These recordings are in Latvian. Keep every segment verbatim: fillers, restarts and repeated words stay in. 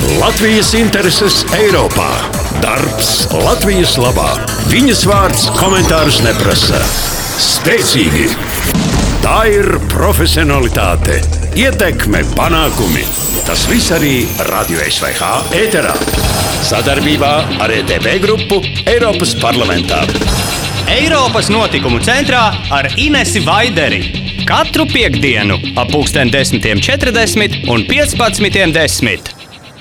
Latvijas intereses Eiropā. Darbs Latvijas labā. Viņas vārds komentārus neprasa. Spēcīgi. Tā ir profesionalitāte, ietekme, panākumi. Tas viss arī Radio S V H ēterā. Sadarbībā ar E T V grupu Eiropas parlamentā. Eiropas notikumu centrā ar Inesi Vaideri. Katru piektdienu ap pulksten desmitiem četrdesmit un piecpadsmitiem desmit.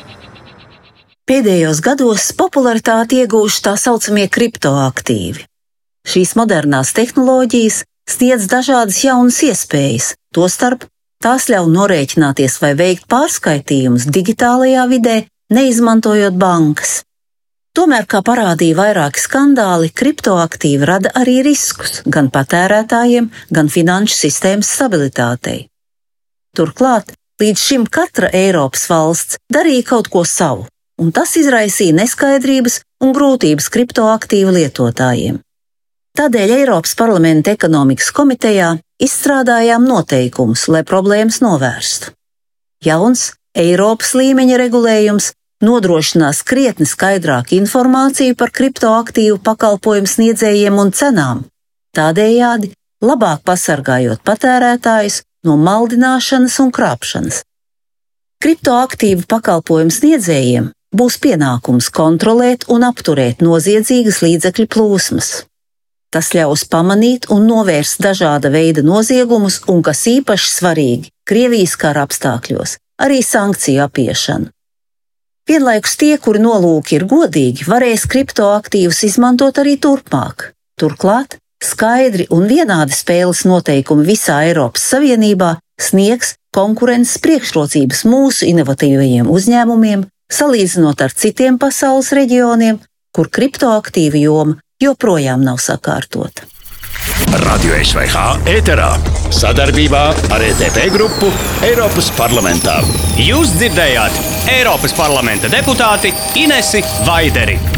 Pēdējos gados popularitāti iegūši tā saucamie kriptoaktīvi. Šīs modernās tehnoloģijas sniedz dažādas jaunas iespējas, tostarp tās ļauj norēķināties vai veikt pārskaitījumus digitālajā vidē, neizmantojot bankas. Tomēr, kā parādīja vairāki skandāli, kriptoaktīvi rada arī riskus gan patērētājiem, gan finanšu sistēmas stabilitātei. Turklāt, līdz šim katra Eiropas valsts darīja kaut ko savu, un tas izraisīja neskaidrības un grūtības kriptoaktīvu lietotājiem. Tādēļ Eiropas parlamenta ekonomikas komitejā izstrādājām noteikumus, lai problēmas novērstu. Jauns Eiropas līmeņa regulējums nodrošinās krietni skaidrāku informāciju par kriptoaktīvu pakalpojumu sniedzējiem un cenām, tādējādi labāk pasargājot patērētājus no maldināšanas un krāpšanas. Kriptoaktīvu pakalpojumu sniedzējiem būs pienākums kontrolēt un apturēt noziedzīgas līdzekļu plūsmas. Tas ļaus pamanīt un novērst dažāda veida noziegumus un, kas īpaši svarīgi, Krievijas kara apstākļos, arī sankciju apiešanu. Vienlaikus tie, kuri nolūki ir godīgi, varēs kriptoaktīvus izmantot arī turpmāk. Turklāt, skaidri un vienādi spēles noteikumi visā Eiropas Savienībā sniegs konkurences priekšrocības mūsu inovatīvajiem uzņēmumiem, salīdzinot ar citiem pasaules reģioniem, kur kriptoaktīvu joma joprojām nav sakārtota. Radio S V H ēterā. Sadarbībā ar E T V grupu Eiropas parlamentā. Jūs dzirdējāt Eiropas parlamenta deputāti Inesi Vaideri.